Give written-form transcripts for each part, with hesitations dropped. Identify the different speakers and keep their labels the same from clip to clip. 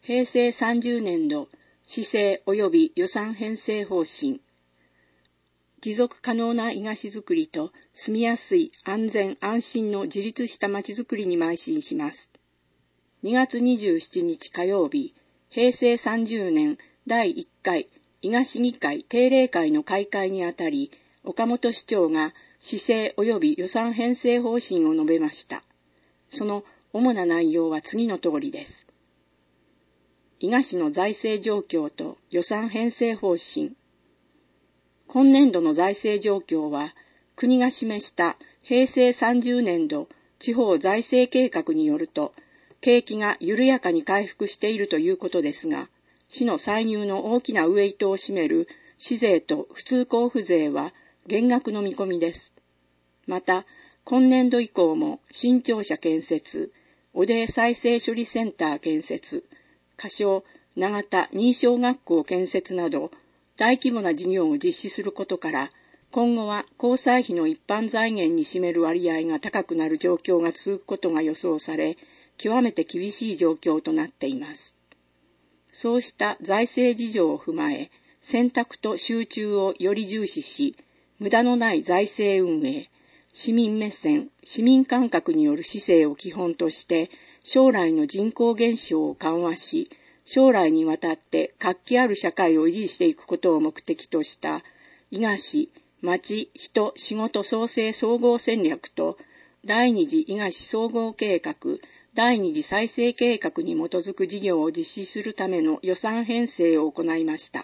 Speaker 1: 平成30年度施政及び予算編成方針、持続可能な伊賀市づくりと住みやすい安全安心の自立したまちづくりに邁進します。2月27日火曜日、平成30年第1回伊賀市議会定例会の開会にあたり、岡本市長が施政及び予算編成方針を述べました。その主な内容は次の通りです。伊賀市の財政状況と予算編成方針。今年度の財政状況は、国が示した平成30年度地方財政計画によると、景気が緩やかに回復しているということですが、市の歳入の大きなウエイトを占める市税と普通交付税は減額の見込みです。また、今年度以降も新庁舎建設、おで再生処理センター建設、仮称長田認証学校建設など、大規模な事業を実施することから、今後は交際費の一般財源に占める割合が高くなる状況が続くことが予想され、極めて厳しい状況となっています。そうした財政事情を踏まえ、選択と集中をより重視し、無駄のない財政運営、市民目線、市民感覚による市政を基本として、将来の人口減少を緩和し、将来にわたって活気ある社会を維持していくことを目的とした伊賀市町人仕事創生総合戦略と第二次伊賀市総合計画、第二次再生計画に基づく事業を実施するための予算編成を行いました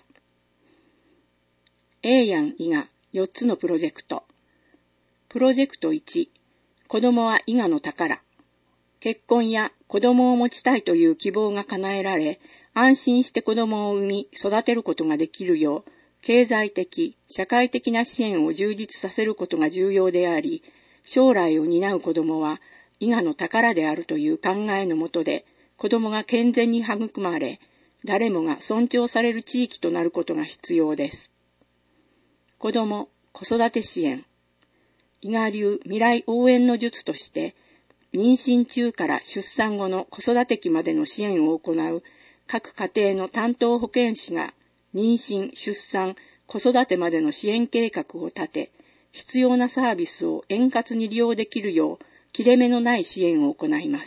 Speaker 1: 。Aやん伊賀4つのプロジェクト。プロジェクト1、子どもは伊賀の宝。結婚や子供を持ちたいという希望が叶えられ、安心して子供を産み育てることができるよう、経済的、社会的な支援を充実させることが重要であり、将来を担う子供は伊賀の宝であるという考えのもとで、子供が健全に育まれ、誰もが尊重される地域となることが必要です。子供、子育て支援。伊賀流未来応援の術として、妊娠中から出産後の子育て期までの支援を行う各家庭の担当保健師が妊娠、出産、子育てまでの支援計画を立て、必要なサービスを円滑に利用できるよう切れ目のない支援を行います。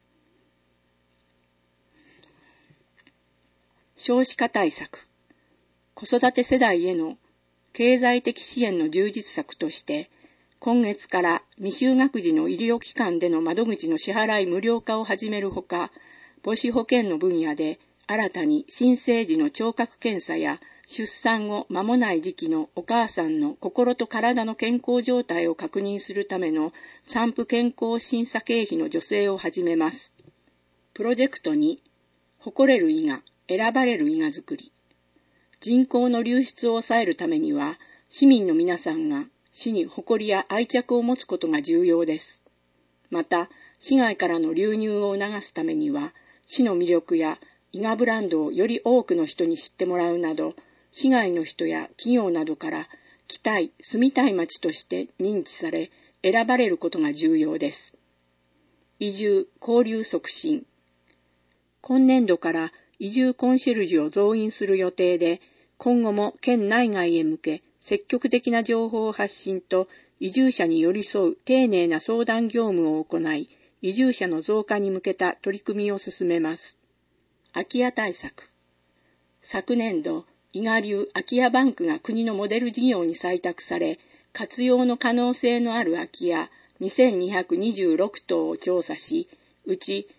Speaker 1: 少子化対策。子育て世代への経済的支援の充実策として、今月から未就学児の医療機関での窓口の支払い無料化を始めるほか、母子保健の分野で新たに新生児の聴覚検査や出産後間もない時期のお母さんの心と体の健康状態を確認するための産婦健康審査経費の助成を始めます。プロジェクトに、誇れる伊賀、選ばれる伊賀づくり。人口の流出を抑えるためには、市民の皆さんが市に誇りや愛着を持つことが重要です。また、市外からの流入を促すためには、市の魅力や伊賀ブランドをより多くの人に知ってもらうなど、市外の人や企業などから来たい、住みたい町として認知され、選ばれることが重要です。移住・交流促進。今年度から移住コンシェルジュを増員する予定で、今後も県内外へ向け、積極的な情報発信と移住者に寄り添う丁寧な相談業務を行い、移住者の増加に向けた取り組みを進めます。空き家対策。昨年度、伊賀流空き家バンクが国のモデル事業に採択され、活用の可能性のある空き家2226棟を調査し、うち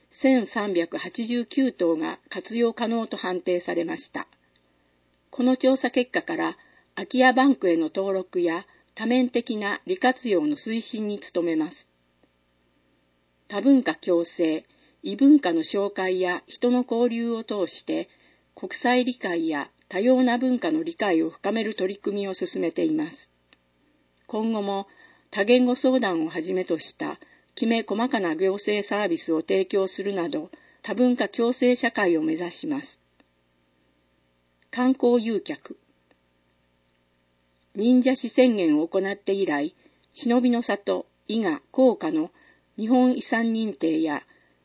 Speaker 1: 1389棟が活用可能と判定されました。この調査結果から、空き家バンクへの登録や多面的な利活用の推進に努めます。多文化共生、異文化の紹介や人の交流を通して国際理解や多様な文化の理解を深める取り組みを進めています。今後も多言語相談をはじめとしたきめ細かな行政サービスを提供するなど多文化共生社会を目指します。観光誘客。忍者市宣言を行って以来、忍びの里、伊賀、甲賀の日本遺産認定や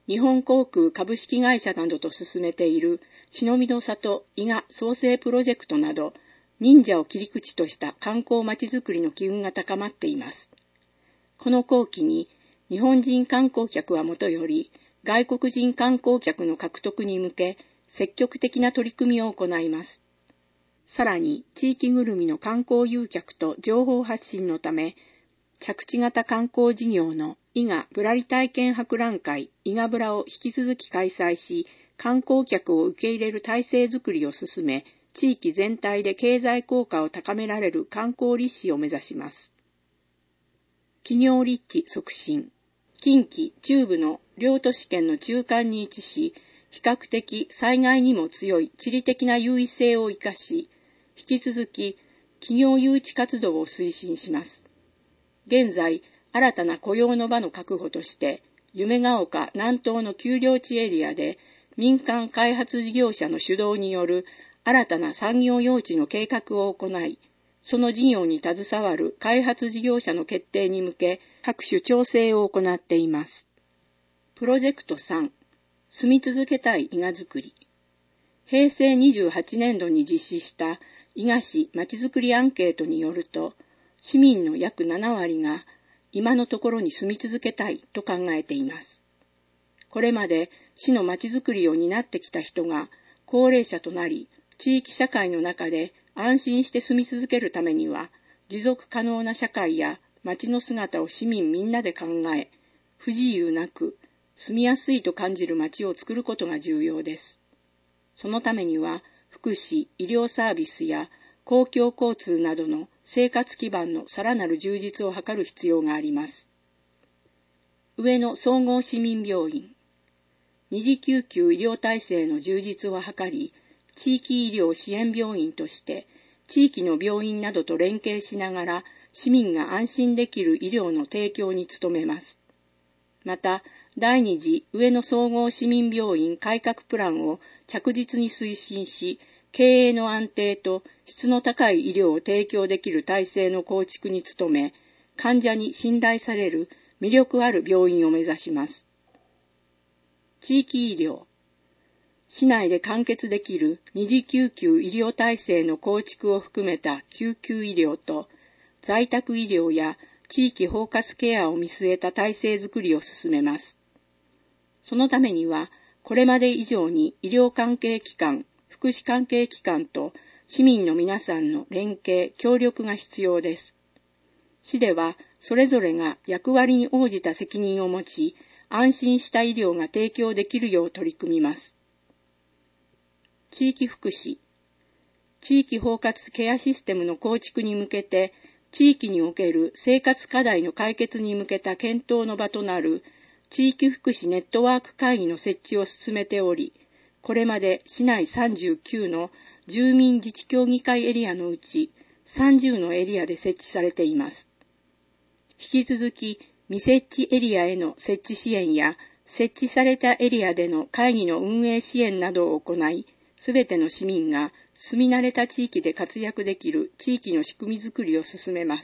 Speaker 1: 日本航空株式会社などと進めている忍びの里伊賀創生プロジェクトなど、忍者を切り口とした観光まちづくりの機運が高まっています。この後期に、日本人観光客はもとより、外国人観光客の獲得に向け、積極的な取り組みを行います。さらに、地域ぐるみの観光誘客と情報発信のため、着地型観光事業の伊賀ぶらり体験博覧会伊賀ぶらを引き続き開催し、観光客を受け入れる体制づくりを進め、地域全体で経済効果を高められる観光立地を目指します。企業立地促進。近畿中部の両都市圏の中間に位置し、比較的災害にも強い地理的な優位性を生かし、引き続き企業誘致活動を推進します。現在、新たな雇用の場の確保として、夢ヶ丘南東の丘陵地エリアで民間開発事業者の主導による新たな産業用地の計画を行い、その事業に携わる開発事業者の決定に向け、各種調整を行っています。プロジェクト3、住み続けたい伊賀づくり。平成28年度に実施した伊賀市まちづくりアンケートによると、市民の約7割が今のところに住み続けたいと考えています。これまで市のまちづくりを担ってきた人が高齢者となり、地域社会の中で安心して住み続けるためには、持続可能な社会や街の姿を市民みんなで考え、不自由なく住みやすいと感じる街を作ることが重要です。そのためには、福祉、医療サービスや公共交通などの生活基盤のさらなる充実を図る必要があります。上野総合市民病院。二次救急医療体制の充実を図り、地域医療支援病院として、地域の病院などと連携しながら、市民が安心できる医療の提供に努めます。また、第二次上野総合市民病院改革プランを着実に推進し、経営の安定と質の高い医療を提供できる体制の構築に努め、患者に信頼される魅力ある病院を目指します。地域医療。市内で完結できる二次救急医療体制の構築を含めた救急医療と、在宅医療や地域包括ケアを見据えた体制づくりを進めます。そのためには、これまで以上に医療関係機関、福祉関係機関と市民の皆さんの連携、協力が必要です。市では、それぞれが役割に応じた責任を持ち、安心した医療が提供できるよう取り組みます。地域福祉。地域包括ケアシステムの構築に向けて、地域における生活課題の解決に向けた検討の場となる地域福祉ネットワーク会議の設置を進めており、これまで市内39の住民自治協議会エリアのうち30のエリアで設置されています。引き続き未設置エリアへの設置支援や設置されたエリアでの会議の運営支援などを行い、すべての市民が住み慣れた地域で活躍できる地域の仕組みづくりを進めます。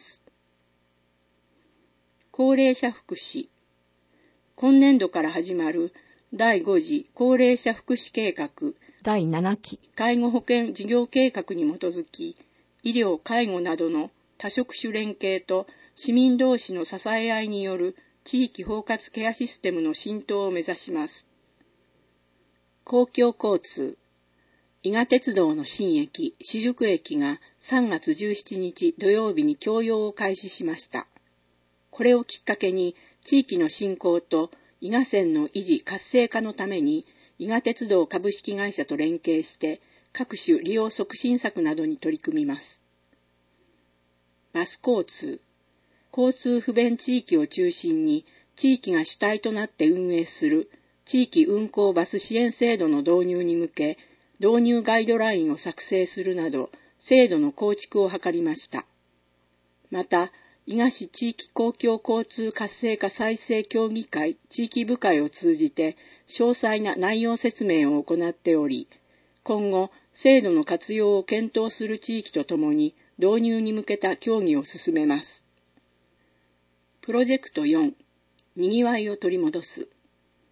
Speaker 1: 高齢者福祉。今年度から始まる第5次高齢者福祉計画第7期介護保険事業計画に基づき、医療・介護などの多職種連携と市民同士の支え合いによる地域包括ケアシステムの浸透を目指します。公共交通。伊賀鉄道の新駅、私塾駅が3月17日土曜日に供用を開始しました。これをきっかけに、地域の振興と伊賀線の維持活性化のために、伊賀鉄道株式会社と連携して、各種利用促進策などに取り組みます。バス交通。交通不便地域を中心に、地域が主体となって運営する地域運行バス支援制度の導入に向け、導入ガイドラインを作成するなど、制度の構築を図りました。また、伊賀市地域公共交通活性化再生協議会地域部会を通じて、詳細な内容説明を行っており、今後、制度の活用を検討する地域とともに、導入に向けた協議を進めます。プロジェクト4、にぎわいを取り戻す。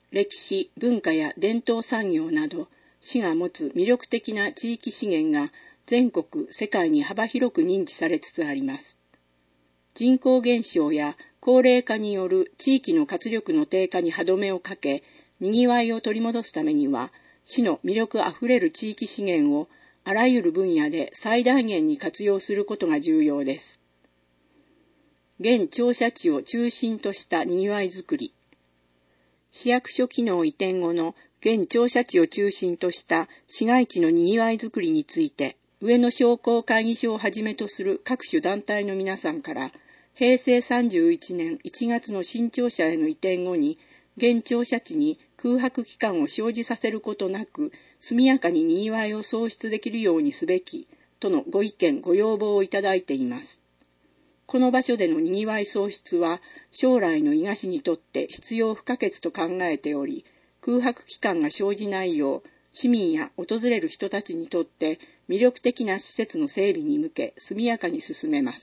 Speaker 1: 歴史、文化や伝統産業など、市が持つ魅力的な地域資源が全国、世界に幅広く認知されつつあります。人口減少や高齢化による地域の活力の低下に歯止めをかけ、にぎわいを取り戻すためには、市の魅力あふれる地域資源をあらゆる分野で最大限に活用することが重要です。現庁舎地を中心としたにぎわいづくり。市役所機能移転後の現庁舎地を中心とした市街地のにぎわいづくりについて、上野商工会議所をはじめとする各種団体の皆さんから、平成31年1月の新庁舎への移転後に、現庁舎地に空白期間を生じさせることなく、速やかににぎわいを創出できるようにすべき、とのご意見、ご要望をいただいています。この場所でのにぎわい創出は、将来の伊賀市にとって必要不可欠と考えており、空白期間が生じないよう、市民や訪れる人たちにとって魅力的な施設の整備に向け、速やかに進めます。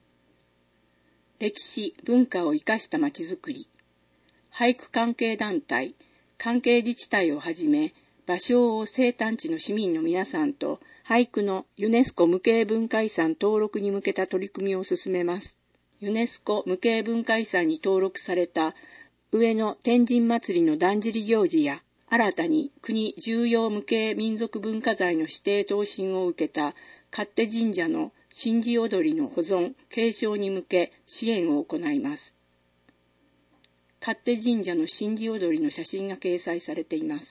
Speaker 1: 歴史、文化を生かしたまちづくり。俳句関係団体、関係自治体をはじめ、芭蕉を生誕地の市民の皆さんと、俳句のユネスコ無形文化遺産登録に向けた取り組みを進めます。ユネスコ無形文化遺産に登録された上野天神祭りのだんじり行事や、新たに国重要無形民族文化財の指定答申を受けた勝手神社の神事踊りの保存・継承に向け支援を行います。勝手神社の神事踊りの写真が掲載されています。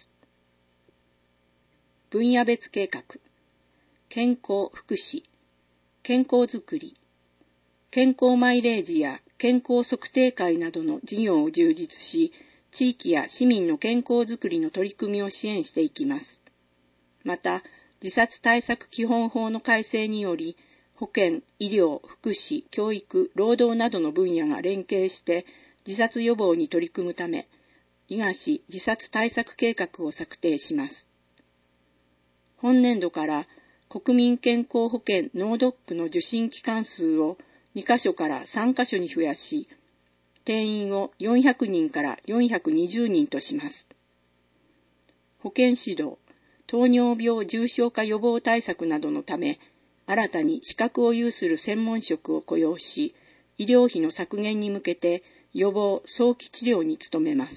Speaker 1: 分野別計画。健康福祉、健康づくり、健康マイレージや健康測定会などの事業を充実し、地域や市民の健康づくりの取り組みを支援していきます。また、自殺対策基本法の改正により、保健、医療、福祉、教育、労働などの分野が連携して自殺予防に取り組むため、伊賀市自殺対策計画を策定します。本年度から国民健康保険ノードックの受診機関数を2カ所から3カ所に増やし、定員を400人から420人とします。保健指導、糖尿病重症化予防対策などのため、新たに資格を有する専門職を雇用し、医療費の削減に向けて予防・早期治療に努めます。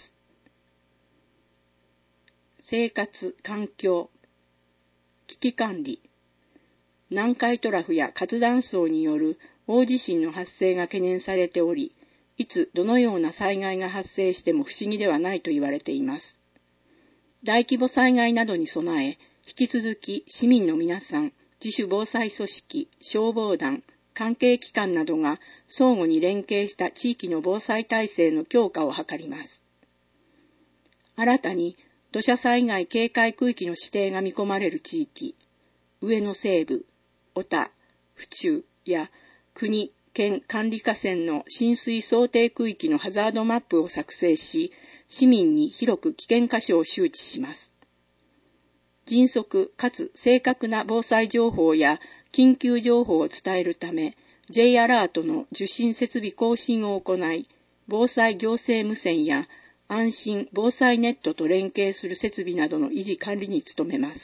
Speaker 1: 生活・環境、危機管理、南海トラフや活断層による大地震の発生が懸念されており、いつどのような災害が発生しても不思議ではないと言われています。大規模災害などに備え、引き続き市民の皆さん、自主防災組織、消防団、関係機関などが相互に連携した地域の防災体制の強化を図ります。新たに土砂災害警戒区域の指定が見込まれる地域、上野西部、小田、府中や国・県管理河川の浸水想定区域のハザードマップを作成し、市民に広く危険箇所を周知します。迅速かつ正確な防災情報や緊急情報を伝えるため、J アラートの受信設備更新を行い、防災行政無線や安心防災ネットと連携する設備などの維持管理に努めます。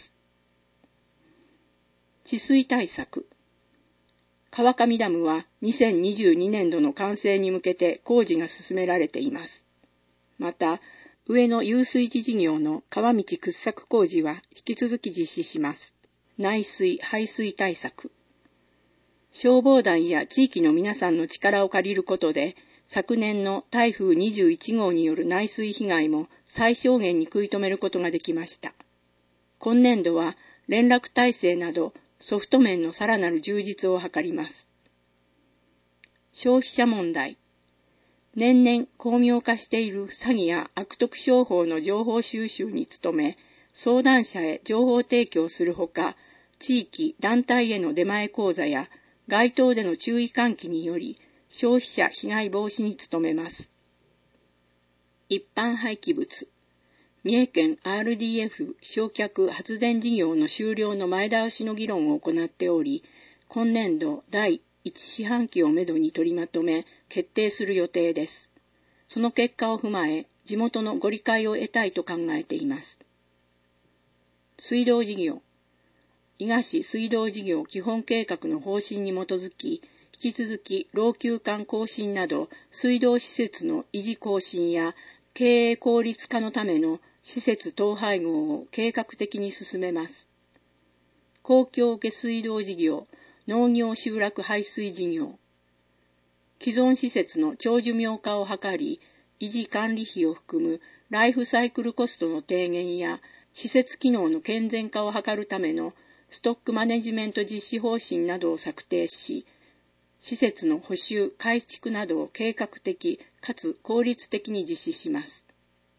Speaker 1: 治水対策。川上ダムは2022年度の完成に向けて工事が進められています。また、上野遊水地事業の川道掘削工事は引き続き実施します。内水・排水対策。消防団や地域の皆さんの力を借りることで、昨年の台風21号による内水被害も最小限に食い止めることができました。今年度は連絡体制などソフト面のさらなる充実を図ります。消費者問題。年々巧妙化している詐欺や悪徳商法の情報収集に努め、相談者へ情報提供するほか、地域・団体への出前講座や街頭での注意喚起により、消費者被害防止に努めます。一般廃棄物。三重県 RDF 焼却発電事業の終了の前倒しの議論を行っており、今年度第1四半期をめどに取りまとめ決定する予定です。その結果を踏まえ、 地元のご理解を得たいと考えています。水道事業。伊賀市水道事業基本計画の方針に基づき、引き続き老朽管更新など水道施設の維持更新や経営効率化のための施設統廃合を計画的に進めます。公共下水道事業、農業集落排水事業。既存施設の長寿命化を図り、維持管理費を含むライフサイクルコストの低減や施設機能の健全化を図るためのストックマネジメント実施方針などを策定し、施設の補修・改築などを計画的かつ効率的に実施します。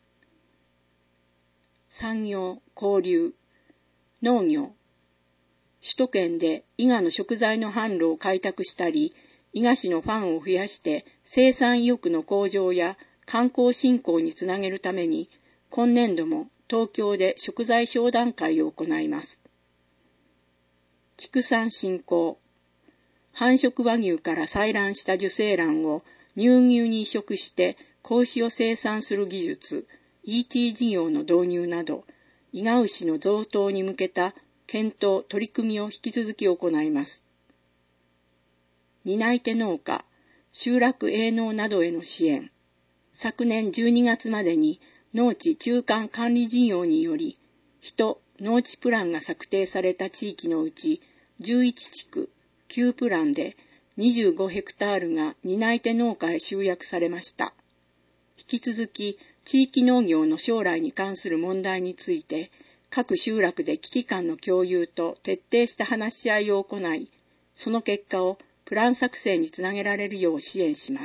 Speaker 1: 産業・交流、農業。首都圏で伊賀の食材の販路を開拓したり、伊賀市のファンを増やして生産意欲の向上や観光振興につなげるために、今年度も東京で食材商談会を行います。畜産振興。繁殖和牛から採卵した受精卵を乳牛に移植して子牛を生産する技術、ET 事業の導入など、伊賀牛の増頭に向けた検討・取り組みを引き続き行います。担い手農家、集落営農などへの支援。昨年12月までに農地中間管理事業により、農地プランが策定された地域のうち11地区、9プランで25ヘクタールが担い手農家へ集約されました。引き続き地域農業の将来に関する問題について、各集落で危機感の共有と徹底した話し合いを行い、その結果をプラン作成につなげられるよう支援します。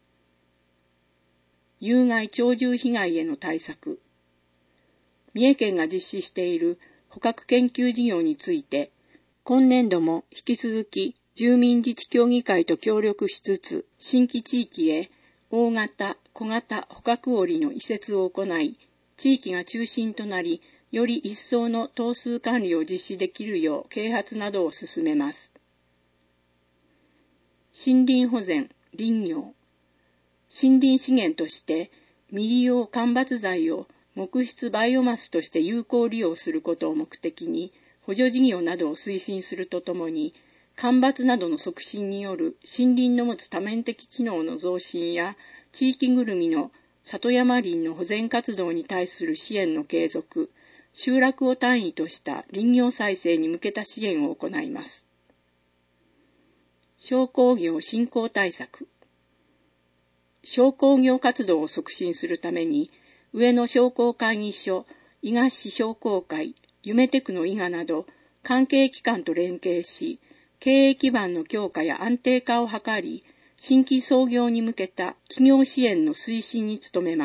Speaker 1: 有害鳥獣被害への対策。三重県が実施している捕獲研究事業について、今年度も引き続き住民自治協議会と協力しつつ、新規地域へ大型・小型捕獲檻の移設を行い、地域が中心となり、より一層の頭数管理を実施できるよう啓発などを進めます。森林保全・林業。森林資源として未利用間伐材を木質バイオマスとして有効利用することを目的に補助事業などを推進するとともに、間伐などの促進による森林の持つ多面的機能の増進や地域ぐるみの里山林の保全活動に対する支援の継続、集落を単位とした林業再生に向けた支援を行います。商工業振興対策。商工業活動を促進するために、上野商工会議所、伊賀市商工会、夢テクノ伊賀など、関係機関と連携し、経営基盤の強化や安定化を図り、新規創業に向けた企業支援の推進に努めます。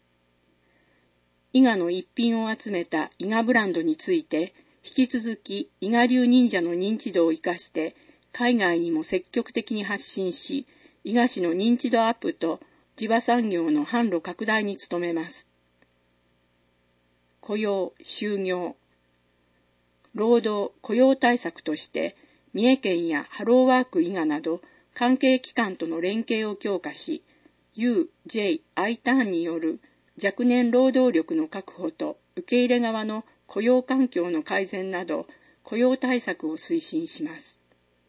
Speaker 1: 伊賀の一品を集めた伊賀ブランドについて、引き続き伊賀流忍者の認知度を生かして、海外にも積極的に発信し、伊賀市の認知度アップと地場産業の販路拡大に努めます。雇用・就業。労働・雇用対策として、三重県やハローワーク伊賀など関係機関との連携を強化し、UJ Iターンによる若年労働力の確保と受け入れ側の雇用環境の改善など雇用対策を推進します。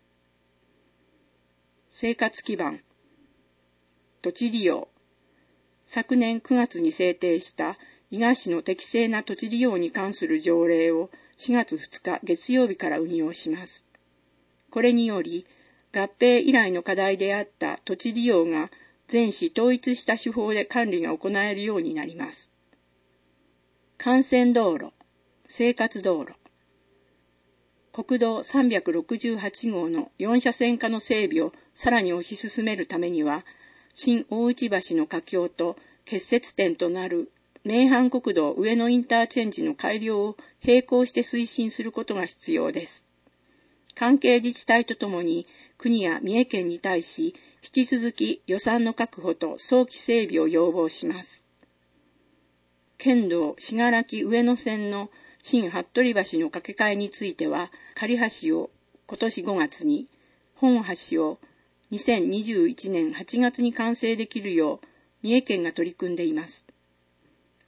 Speaker 1: 生活基盤。土地利用。昨年9月に制定した伊賀市の適正な土地利用に関する条例を4月2日月曜日から運用します。これにより、合併以来の課題であった土地利用が全市統一した手法で管理が行えるようになります。幹線道路、生活道路。国道368号の4車線化の整備をさらに推し進めるためには、新大内橋の架橋と結節点となる名阪国道上野インターチェンジの改良を並行して推進することが必要です。関係自治体とともに国や三重県に対し、引き続き予算の確保と早期整備を要望します。県道信楽上野線の新服部橋の架け替えについては、仮橋を今年5月に、本橋を2021年8月に完成できるよう、三重県が取り組んでいます。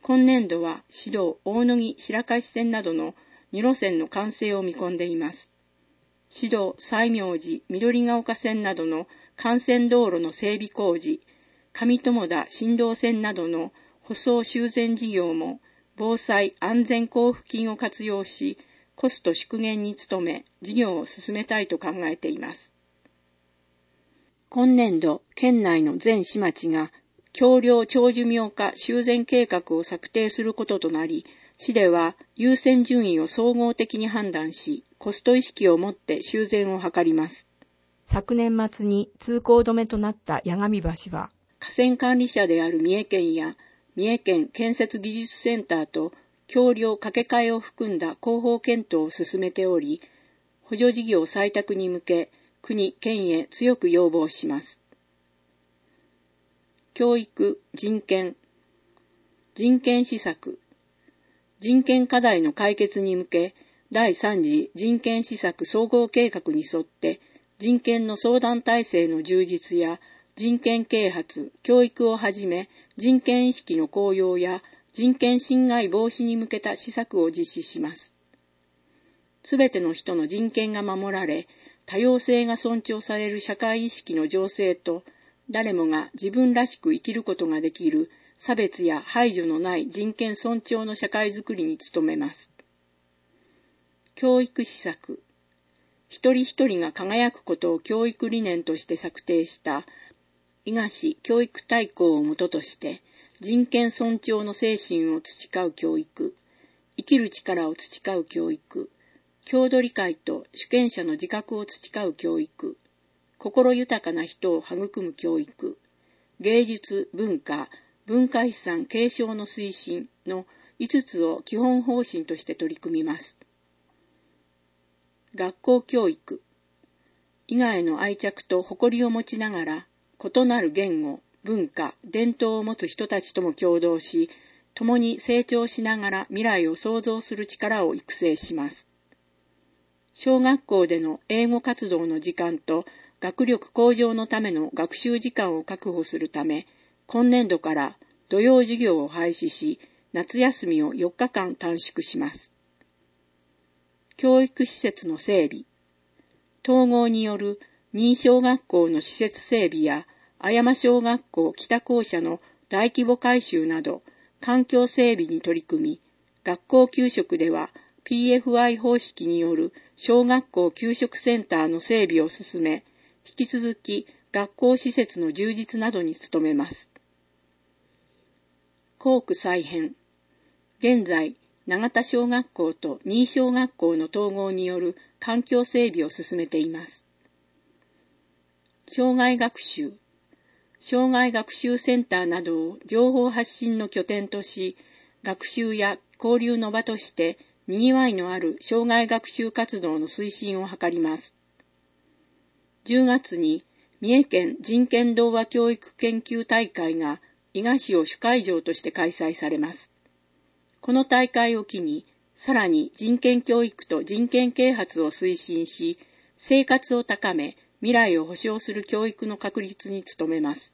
Speaker 1: 今年度は市道大野木白河線などの2路線の完成を見込んでいます。市道西明寺緑ヶ丘線などの幹線道路の整備工事、上友田新道線などの舗装修繕事業も防災安全交付金を活用し、コスト縮減に努め、事業を進めたいと考えています。今年度、県内の全市町が、橋梁長寿命化修繕計画を策定することとなり、市では優先順位を総合的に判断し、コスト意識を持って修繕を図ります。昨年末に通行止めとなった八神橋は、河川管理者である三重県や三重県建設技術センターと橋梁架け替えを含んだ広報検討を進めており、補助事業採択に向け、国・県へ強く要望します。教育・人権施策人権課題の解決に向け、第3次人権施策総合計画に沿って、人権の相談体制の充実や、人権啓発、教育をはじめ、人権意識の向揚や、人権侵害防止に向けた施策を実施します。すべての人の人権が守られ、多様性が尊重される社会意識の醸成と、誰もが自分らしく生きることができる差別や排除のない人権尊重の社会づくりに努めます。教育施策。一人一人が輝くことを教育理念として策定した伊賀市教育大綱をもととして人権尊重の精神を培う教育、生きる力を培う教育、郷土理解と主権者の自覚を培う教育、心豊かな人を育む教育、芸術・文化、文化遺産継承の推進の5つを基本方針として取り組みます。学校教育。伊賀への愛着と誇りを持ちながら、異なる言語、文化、伝統を持つ人たちとも共同し、共に成長しながら未来を創造する力を育成します。小学校での英語活動の時間と学力向上のための学習時間を確保するため、今年度から土曜授業を廃止し、夏休みを4日間短縮します。教育施設の整備。統合による認小学校の施設整備や、あやま小学校北校舎の大規模改修など、環境整備に取り組み、学校給食では PFI 方式による小学校給食センターの整備を進め、引き続き学校施設の充実などに努めます。校区再編。現在、永田小学校と新小学校の統合による環境整備を進めています。障害学習センターなどを情報発信の拠点とし、学習や交流の場としてにぎわいのある障害学習活動の推進を図ります。10月に三重県人権童話教育研究大会が伊賀市を主会場として開催されます。この大会を機に、さらに人権教育と人権啓発を推進し、生活を高め、未来を保障する教育の確立に努めます。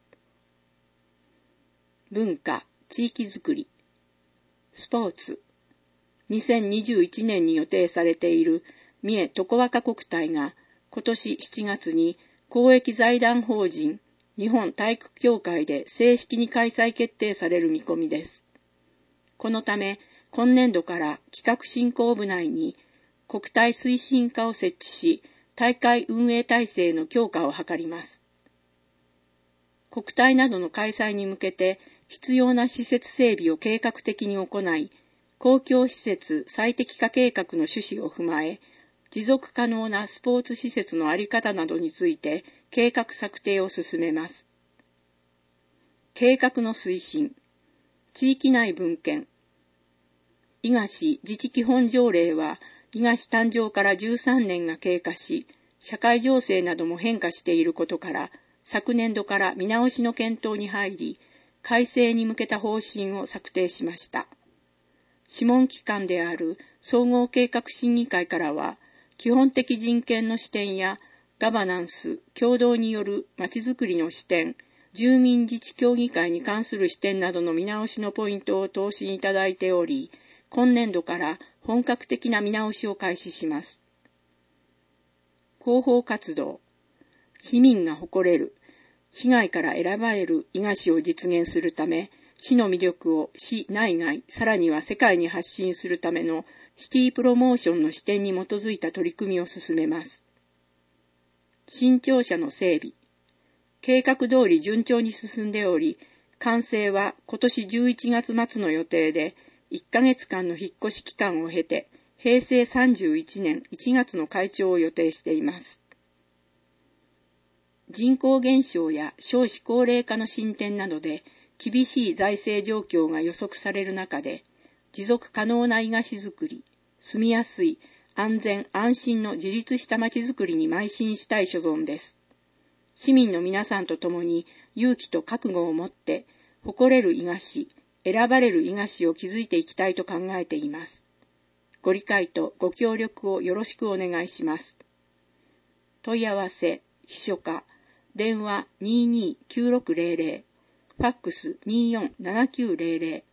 Speaker 1: 文化・地域づくり。スポーツ。2021年に予定されている三重とこわか国体が今年7月に公益財団法人日本体育協会で正式に開催決定される見込みです。このため、今年度から企画振興部内に国体推進課を設置し、大会運営体制の強化を図ります。国体などの開催に向けて必要な施設整備を計画的に行い、公共施設最適化計画の趣旨を踏まえ、持続可能なスポーツ施設の在り方などについて計画策定を進めます。計画の推進。地域内分権。伊賀市自治基本条例は、伊賀市誕生から13年が経過し、社会情勢なども変化していることから、昨年度から見直しの検討に入り、改正に向けた方針を策定しました。諮問機関である総合計画審議会からは、基本的人権の視点やガバナンス、共同によるまちづくりの視点、 住民自治協議会に関する視点などの見直しのポイントを答申いただいており、今年度から本格的な見直しを開始します。広報活動。市民が誇れる、市外から選ばれる伊賀市を実現するため、市の魅力を市内外、さらには世界に発信するためのシティプロモーションの視点に基づいた取り組みを進めます。新庁舎の整備。計画通り順調に進んでおり、完成は今年11月末の予定で、1ヶ月間の引っ越し期間を経て、平成31年1月の開庁を予定しています。人口減少や少子高齢化の進展などで、厳しい財政状況が予測される中で、持続可能な伊賀市づくり、住みやすい、安全安心の自立した町づくりに邁進したい所存です。市民の皆さんと共に勇気と覚悟を持って誇れる伊賀市、選ばれる伊賀市を築いていきたいと考えています。ご理解とご協力をよろしくお願いします。問い合わせ、秘書課、電話229600、ファックス247900